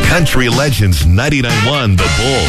Country Legends 99.1 The Bull.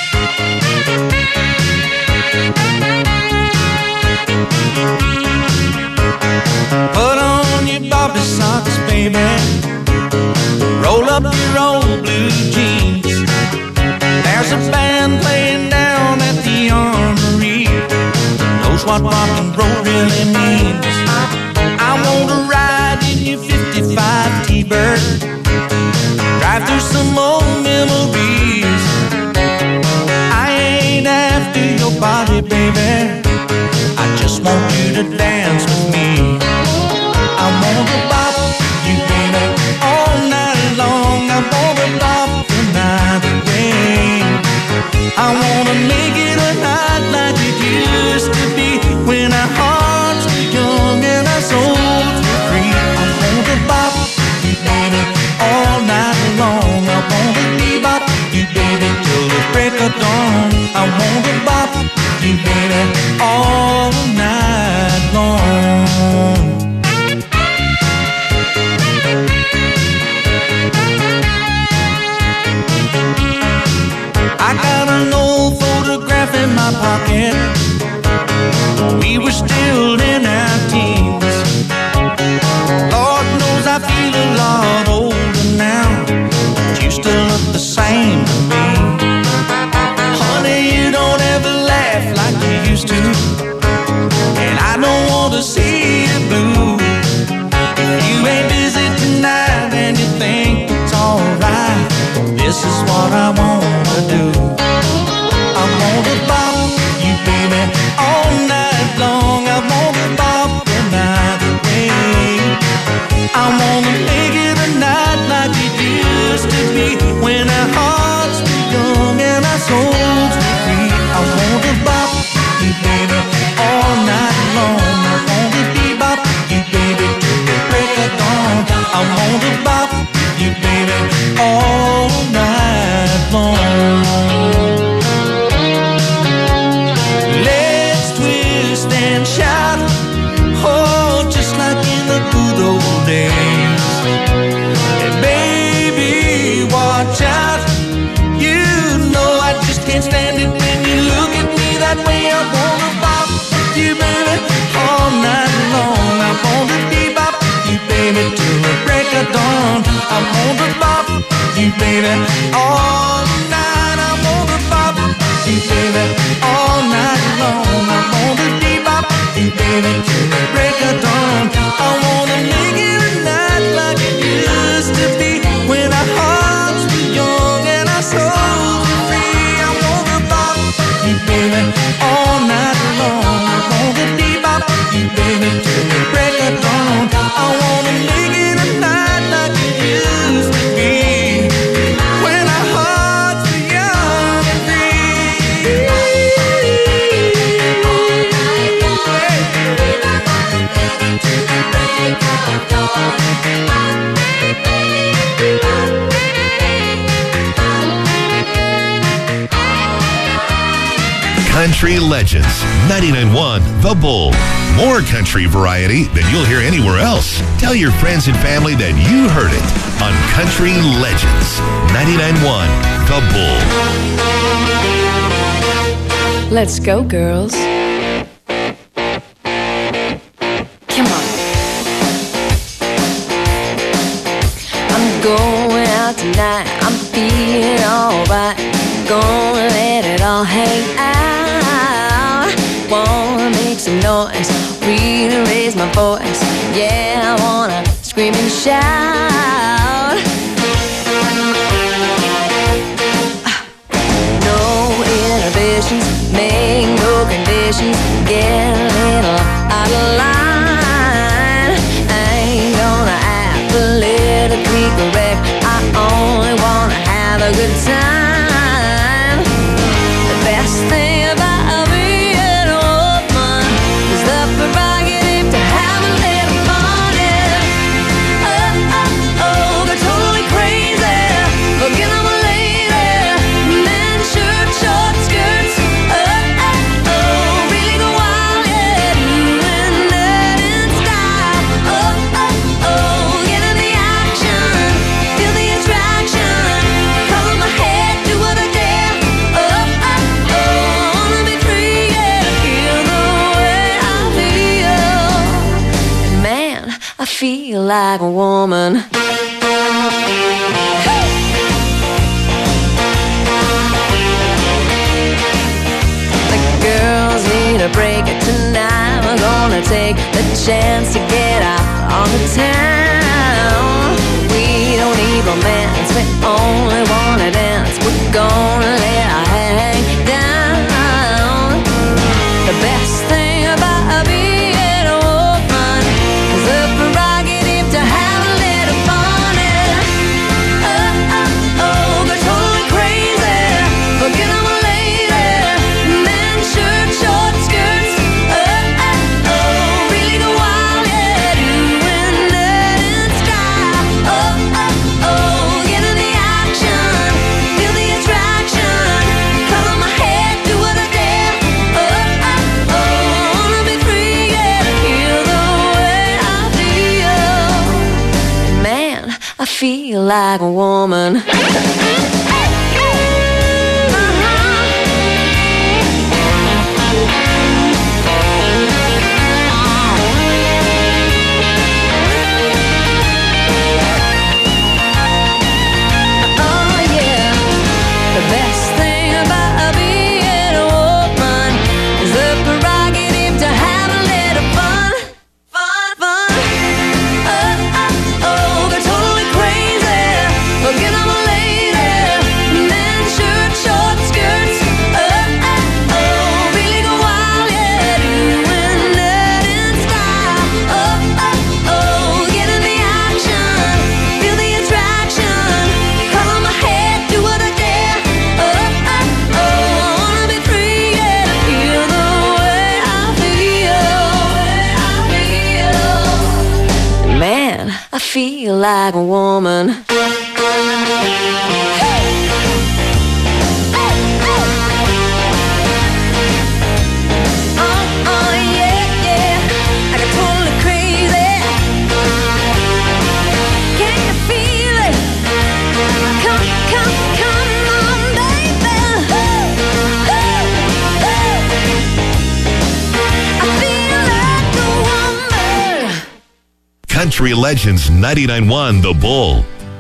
Put on your Bobby socks, baby. Roll up your old blue jeans. There's a band playing down at the Armory. Knows what rock and roll really means. I want to ride in your 55 T-Bird. Drive through some old memories. I ain't after your body, baby. I just want you to dance with me. I want to bop you, baby, all night long. I want to bop the night away. I want to make it a night like it used to be, when our hearts were young and our souls were free. I want to bop you, baby, all night long. I want to bebop you, baby, till the break of dawn. I want to bop you, baby, all night long. I got an old photograph in my pocket. We were still in our teens. Lord knows I feel a lot older now, but you still look the same to me. Honey, you don't ever laugh like you used to, and I don't want to see you blue. If you ain't busy tonight and you think it's alright, this is what I wanna do. I wanna bop you, baby, all night long. I wanna bop the night away. I wanna make it a night like it used to be, when our hearts were young and our souls were free. I wanna bop you, baby, all night long. I wanna bebop you, baby, till the break of dawn. I wanna bop you, baby, all night long. Let's twist and shout, oh, just like in the good old days. And baby, watch out, you know I just can't stand it when you look at me that way. I wanna bop you, baby, all night long. I wanna bebop you, baby, till the break of dawn. I wanna bop you, baby, all night. I wanna bop you, baby, all night long. I wanna bebop you, baby, till the break of dawn. I wanna make it a night like it used to be, when our hearts were young and our souls were free. I wanna bop you, baby, all night long. I wanna bebop you, baby, till the break of dawn. I wanna make it a night like it used to be, when our hearts were young and free. Country Legends 99.1 The Bull. More country variety than you'll hear anywhere else. Tell your friends and family that you heard it on Country Legends 99.1 The Bull. Let's go, girls. Come on. I'm going out tonight. I'm feeling alright. Gonna let it all hang out. Wanna make some noise, really raise my voice. Yeah, I wanna scream and shout. No inhibitions, make no conditions. Get a little out of line. I ain't gonna act politically correct. I only wanna have a good time. The best thing about being a woman is the prerogative to have a little fun. Oh, oh, oh. feel like a woman. The girls need a break tonight. We're gonna take the chance to get out on the town. We don't need romance, we only wanna dance. We're gonna let our hang down. The best thing about being a woman is the prerogative to have a little fun. And go totally crazy, forget I'm a lady. Men, shirt, short skirts. Really go wild, yeah, doing that in sky. Get in the action, feel the attraction. Color my head, do what I dare. Wanna be free, yeah, feel the way I feel. Man, I feel like a woman. Oh yeah, the best thing about being a woman is the prerogative to have a little fun. Go totally crazy, forget I'm a lady. Men, shirt, short skirts. Really go wild, yeah, doing that in style. Get in the action, feel the attraction. Color my head, do what I dare. Wanna be free, yeah, feel the way I feel. Man, I feel like a woman. Yeah, yeah, I got totally crazy. Can you feel it? Come on, baby. I feel like a woman. Country Legends 99.1 The Bull.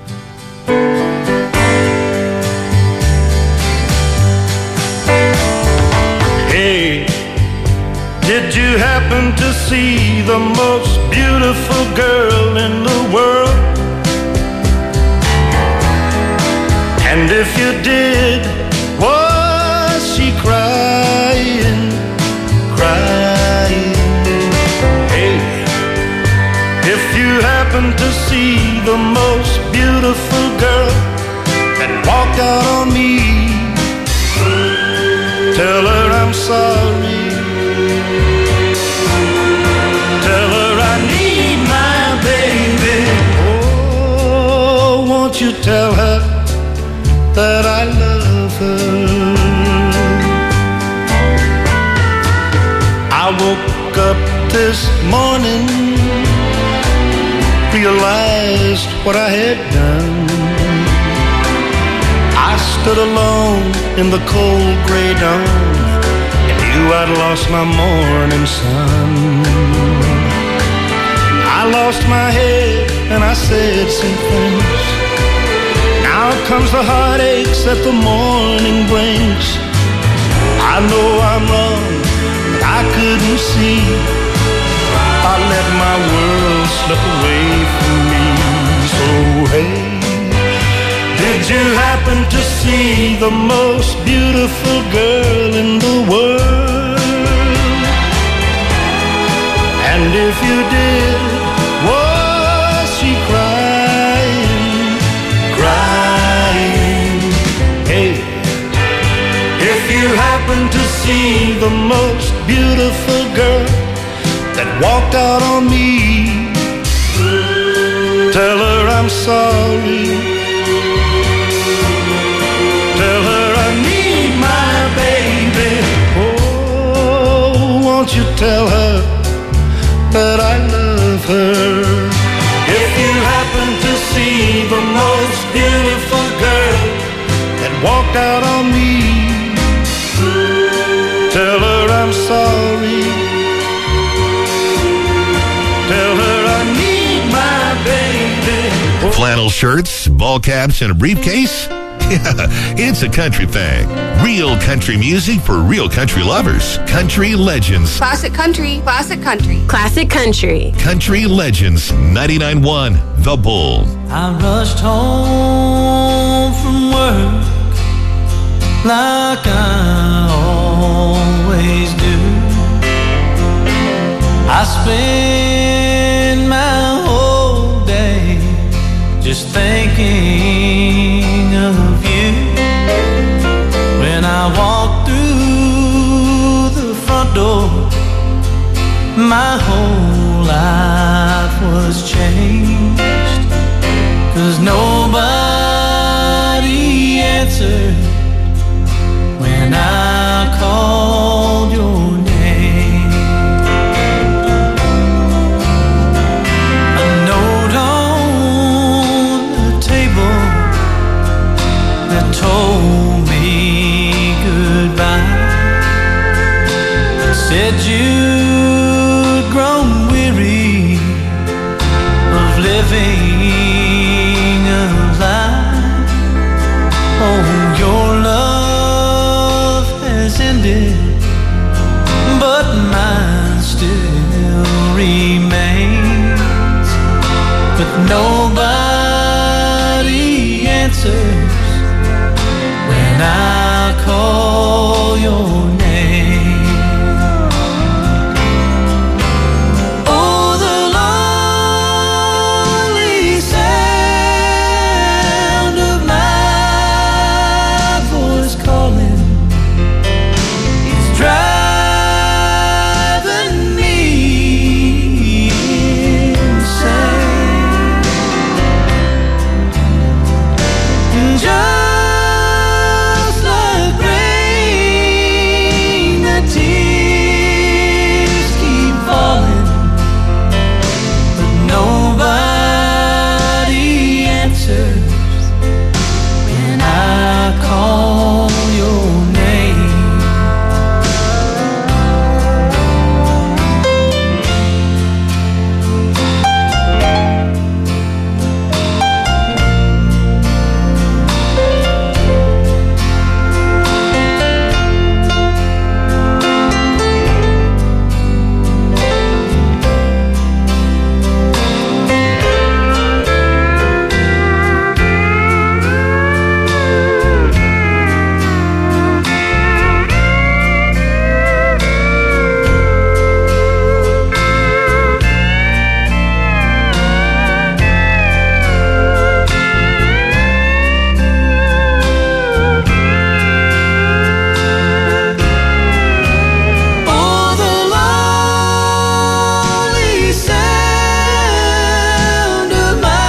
Hey, did you happen to see the most beautiful girl in the world? And if you did, was she crying? Hey, if you happen to see the most beautiful girl that walked out on me, tell her I'm sorry. Tell her I need my baby. Oh, won't you tell her that I love her? I woke up this morning, realized what I had done. I stood alone in the cold gray dawn and knew I'd lost my morning sun. I lost my head and I said some things. Now comes the heartaches that the morning brings. I know I'm wrong, but I couldn't see. I let my world slip away from me. So hey, did you happen to see the most beautiful girl in the world? And if you did, was she crying? Hey, if you happen to see the most beautiful girl that walked out on me, tell her I'm sorry. Tell her I need my baby. Oh, won't you tell her that I love her? If you happen to see the most beautiful girl that walked out on me, tell her I'm sorry. Tell her I need my Flannel shirts, ball caps, and a briefcase? Yeah, it's a country thing. Real country music for real country lovers. Country Legends. Classic country. Classic country. Classic country. Country Legends 99.1 The Bull. I rushed home from work like I always do. I spend my whole day just thinking of you. When I walked through the front door, my whole life was changed. 'Cause nobody answered when I called your name. A note on the table that told me goodbye. It said you'd grown weary of living a lie. Oh, your love has ended, but mine still remains. But nobody answers when I call your name. Oh, the lonely sound of my voice calling is driving me insane. And just like rain, the tears keep falling, but nobody answers when I call your name. Oh, the lonely sound of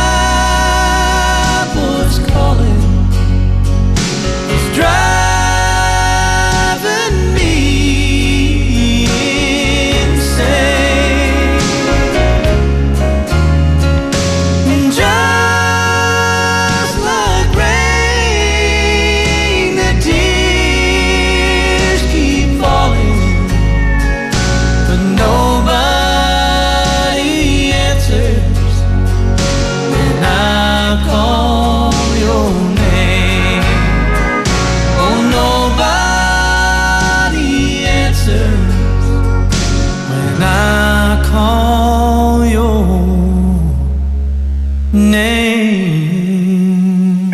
my voice calling is driving me insane. And just like rain, the tears keep falling, but nobody answers when I call your name. Oh, nobody answers when I call your name.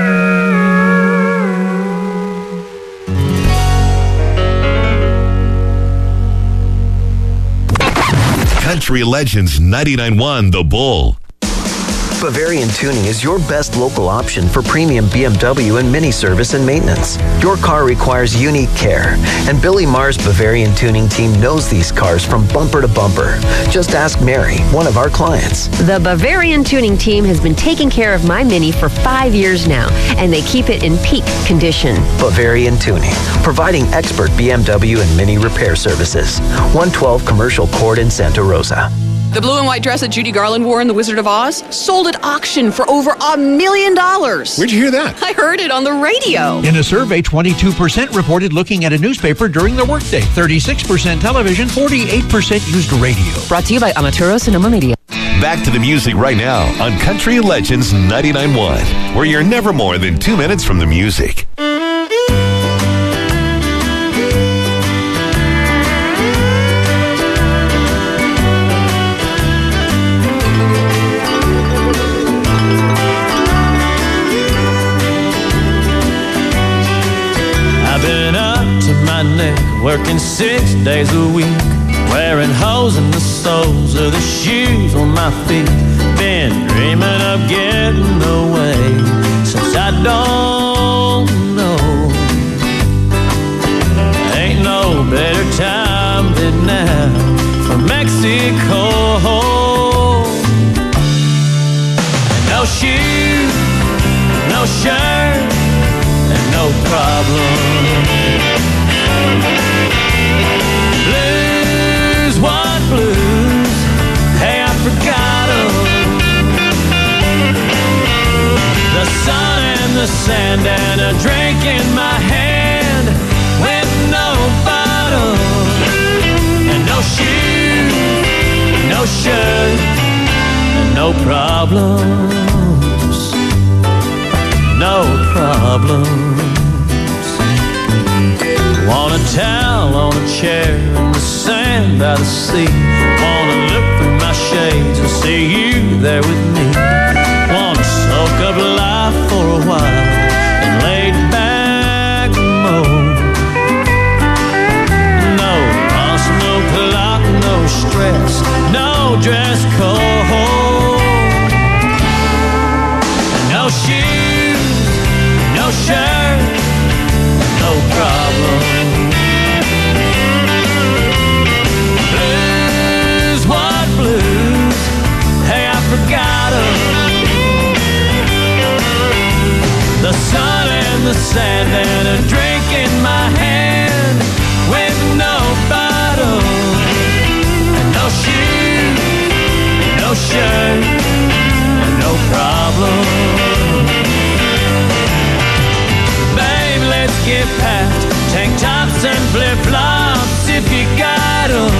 Country Legends 99.1 The Bull. Bavarian Tuning is your best local option for premium BMW and Mini service and maintenance. Your car requires unique care, and Billy Marr's Bavarian Tuning team knows these cars from bumper to bumper. Just ask Mary, one of our clients. The Bavarian Tuning team has been taking care of my Mini for 5 years now, and they keep it in peak condition. Bavarian Tuning, providing expert BMW and Mini repair services. 112 Commercial Court in Santa Rosa. The blue and white dress that Judy Garland wore in The Wizard of Oz sold at auction for over $1 million. Where'd you hear that? I heard it on the radio. In a survey, 22% reported looking at a newspaper during their workday, 36% television, 48% used radio. Brought to you by Amaturo Sonoma Media. back to the music right now on Country Legends 99.1, where you're never more than 2 minutes from the music. I've been up to my neck, working 6 days a week, wearing holes in the soles of the shoes on my feet. Been dreaming of getting away since I don't know. Ain't no better time than now for Mexico. No shoes, no shirt, and no problem. Blues, what blues? Hey, I forgot 'em. The sun and the sand and a drink in my hand with no bottle and no shoes, no shirt, and no problems, no problems. Want a towel on a chair in the sand by the sea. Wanna look through my shades and see you there with me. Wanna soak up life for a while and lay back mode. No boss, no clock, no stress, no dress code. No shoes, no shirt, no problem. Blues, what blues? Hey, I forgot 'em. The sun and the sand and a drink in my hand with no bottle and no shoes, no shirt, and no problem. Babe, let's get packed, tank tops and flip-flops if you got 'em.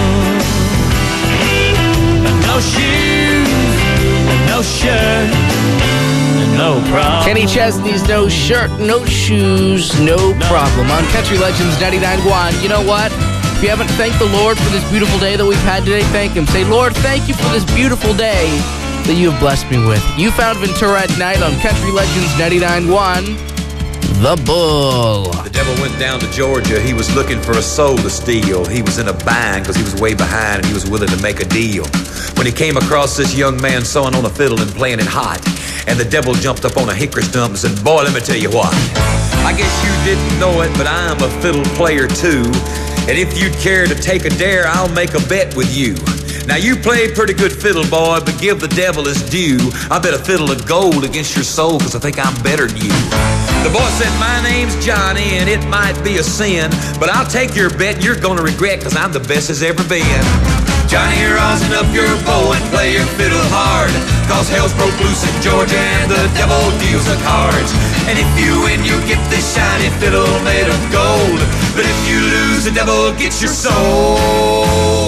And no shoes, and no shirt, and no problem. Kenny Chesney's No Shirt, No Shoes, No Problem on Country Legends 99.1. You know what? If you haven't thanked the Lord for this beautiful day that we've had today, thank Him. Say, Lord, thank you for this beautiful day that you have blessed me with. You found Ventura at Night on Country Legends 99.1. The Bull. The devil went down to Georgia. He was looking for a soul to steal. He was in a bind because he was way behind and he was willing to make a deal. When he came across this young man sewing on a fiddle and playing it hot, and the devil jumped up on a hickory stump and said, boy, let me tell you what. I guess you didn't know it, but I'm a fiddle player too. And if you'd care to take a dare, I'll make a bet with you. Now you play pretty good fiddle, boy, but give the devil his due. I bet a fiddle of gold against your soul because I think I'm better than you. The boy said, my name's Johnny, and it might be a sin, but I'll take your bet and you're gonna regret because I'm the best as ever been. Johnny, rosin up your bow and play your fiddle hard, cause hell's broke loose in Georgia and the devil deals the cards. And if you win, you get this shiny fiddle made of gold, but if you lose, the devil gets your soul.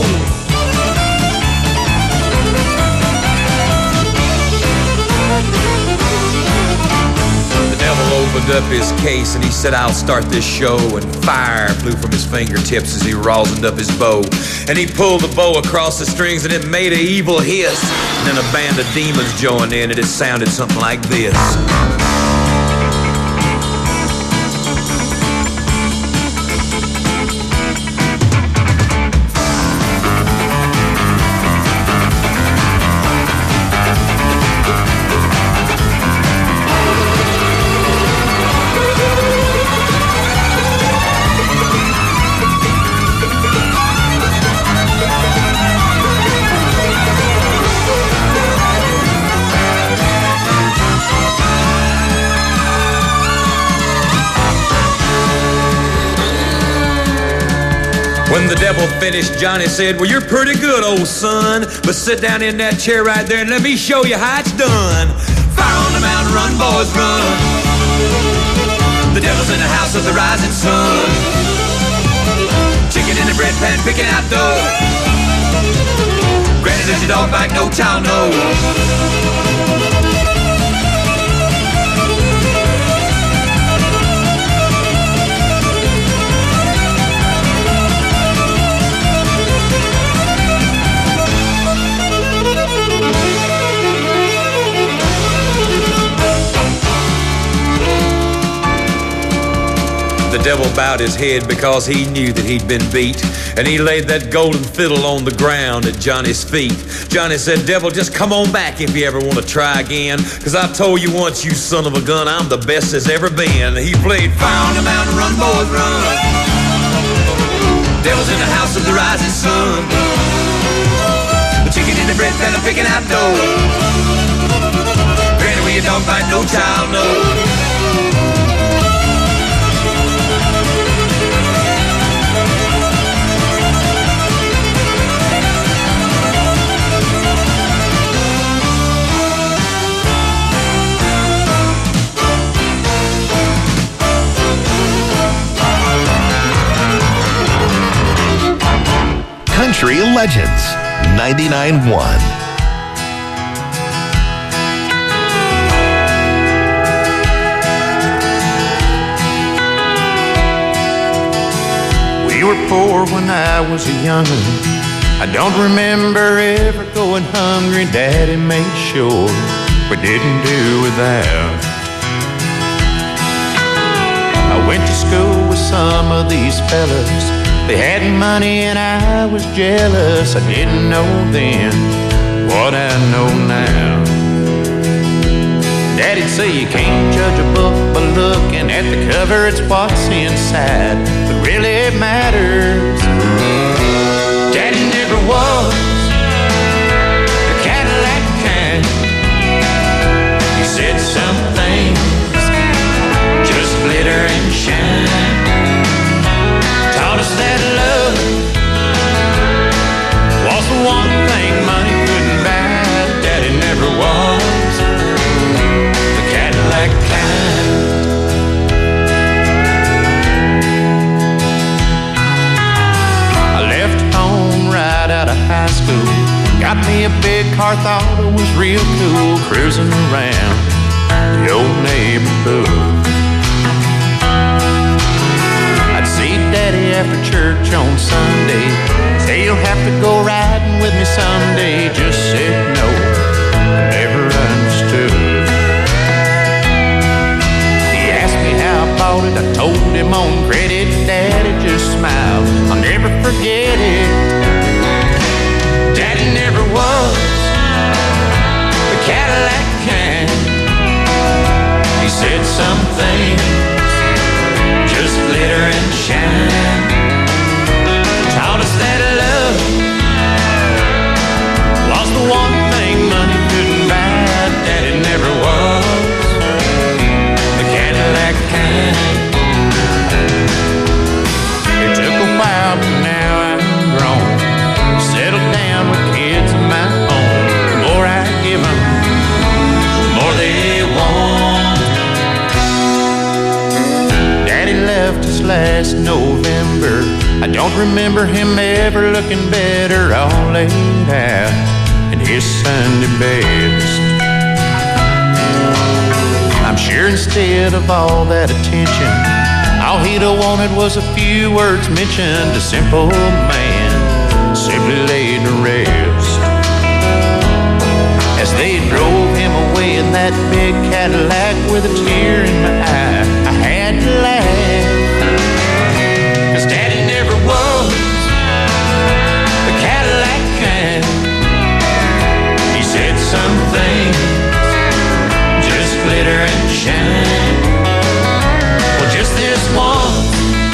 The devil opened up his case and he said, I'll start this show, and fire flew from his fingertips as he rosined up his bow. And he pulled the bow across the strings and it made an evil hiss. And then a band of demons joined in and it sounded something like this. When the devil finished, Johnny said, well, you're pretty good, old son, but sit down in that chair right there and let me show you how it's done. Fire on the mountain, run, boys, run. The devil's in the house of the rising sun. Chicken in the bread pan, picking out dough. Granny says you don't bite no child, no. The devil bowed his head because he knew that he'd been beat, and he laid that golden fiddle on the ground at Johnny's feet. Johnny said, devil, just come on back if you ever want to try again, because I told you once, you son of a gun, I'm the best there's ever been. He played Fire on the Mountain, Run, Boys, Run. Devil's in the house of the rising sun. The chicken in the bread pan, picking out dough. Granny, when you don't bite no child, no. Country Legends 99.1. We were poor when I was a young'un. I don't remember ever going hungry. Daddy made sure we didn't do without. I went to school with some of these fellas. They had money and I was jealous. I didn't know then what I know now. Daddy'd say you can't judge a book by looking at the cover. It's what's inside that really matters. Daddy never was the Cadillac kind. He said some things just glitter and shine. Taught us that love was the one thing money couldn't buy. Daddy never was the Cadillac kind. I left home right out of high school. Got me a big car, thought it was real cool. Cruising around the old neighborhood. Daddy after church on Sunday, say you'll have to go riding with me someday. Just said no, I never understood. He asked me how I bought it, I told him on credit. Daddy just smiled, I'll never forget it. Daddy never was the Cadillac kind. He said some things just glitter and shine. Taught us that love was the one thing money couldn't buy. Daddy never was the Cadillac kind. It took a while, but now I'm grown, settled down with kids of my own. The more I give them, the more they want. Left us last November. I don't remember him ever looking better, all laid out in his Sunday best. I'm sure instead of all that attention, all he'd have wanted was a few words mentioned. A simple man simply laid to rest. As they drove him away in that big Cadillac with a tear in my eye, I had to laugh. 'Cause Daddy never was the Cadillac kind. He said some things just glitter and shine. Well, just this once,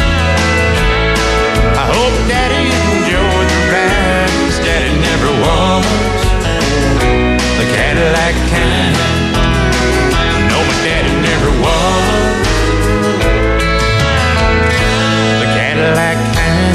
I hope Daddy enjoyed the ride. 'Cause Daddy never was the Cadillac kind. No, my Daddy never was the Cadillac kind.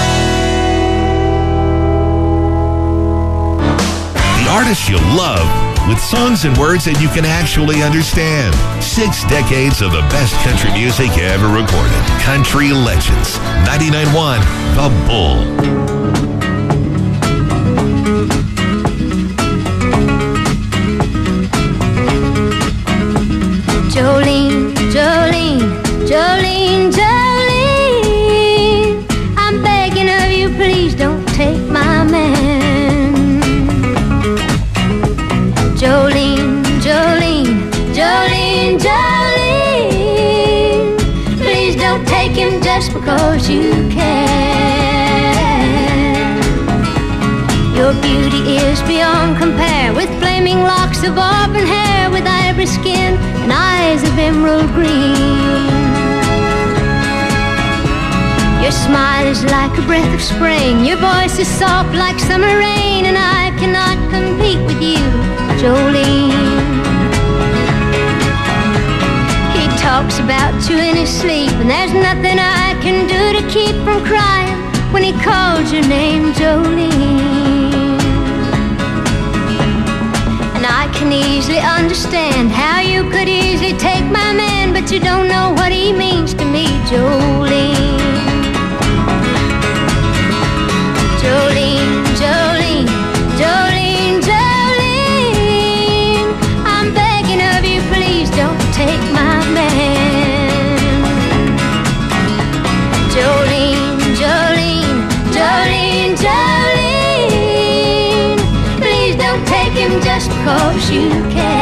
The artists you love with songs and words that you can actually understand. 6 decades of the best country music ever recorded. Country Legends. 99.1 The Bull. Jolene, Jolene, Jolene, Jolene, I'm begging of you, please don't take my man. Jolene, Jolene, Jolene, Jolene, please don't take him just because you can. Your beauty is beyond compare, with flaming locks of auburn hair, with ivory skin and eyes of emerald green. Your smile is like a breath of spring, your voice is soft like summer rain, and I cannot compete with you, Jolene. He talks about you in his sleep, and there's nothing I can do to keep from crying when he calls your name, Jolene. And I can easily understand how you could easily take my man, but you don't know what he means to me, Jolene. Jolene, Jolene, Jolene, Jolene, I'm begging of you, please don't take my man. Jolene, Jolene, Jolene, Jolene, please don't take him just because you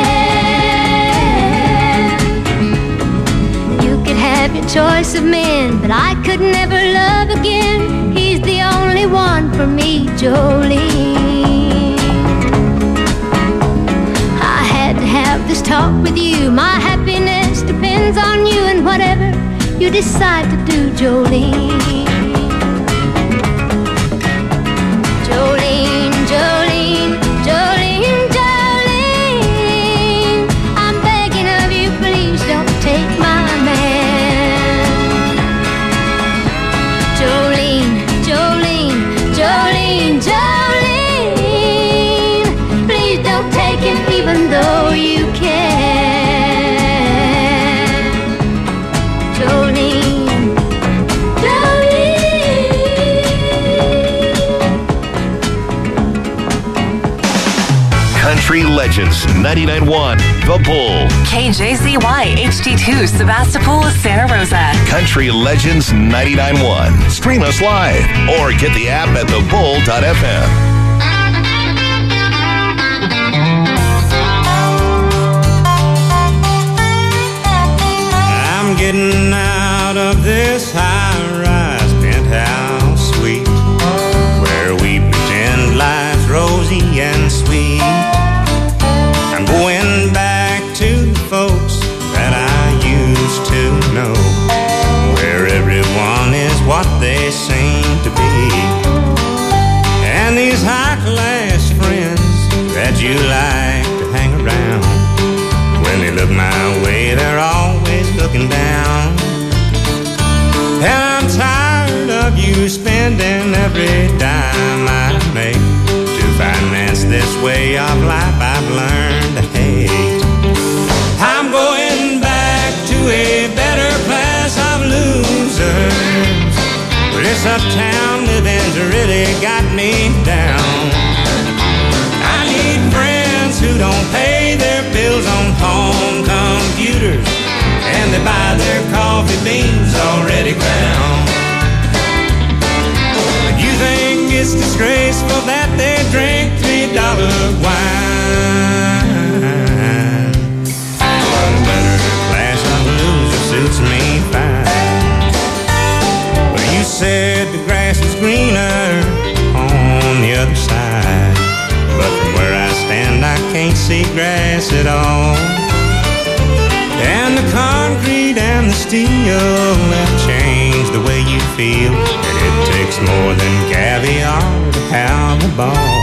can. You could have your choice of men, but I could never love again. He's the only one for me, Jolene. I had to have this talk with you. My happiness depends on you, and whatever you decide to do, Jolene. Jolene, Jolene, Jolene, Jolene, I'm begging of you, please don't take my man. Jolene, Jolene, Jolene, Jolene, please don't take him even though you can. Jolene, Country Legends. 99.1 The Bull. KJZY HD2 Sebastopol, Santa Rosa. Country Legends 99.1. Stream us live or get the app at thebull.fm. I'm getting out of this high-rise penthouse suite where we pretend life's rosy and sweet. I'm going back to the folks that I used to know, where everyone is what they seem to be. And these high-class friends that you like to hang around, when they look my way, they're always looking down. And I'm tired of you spending every dime I make to finance this way of life I've learned to hate. I'm going back to a better class of losers, where this uptown living's really got me down. I need friends who don't pay their bills on home computers, and they buy their coffee beans already ground. You think it's disgraceful that they drink $3 wine? One better class of loser suits me fine. Well, you said the grass is greener on the other side, but from where I stand I can't see grass at all. And the concrete and the steel have changed the way you feel, and it takes more than caviar to have a ball.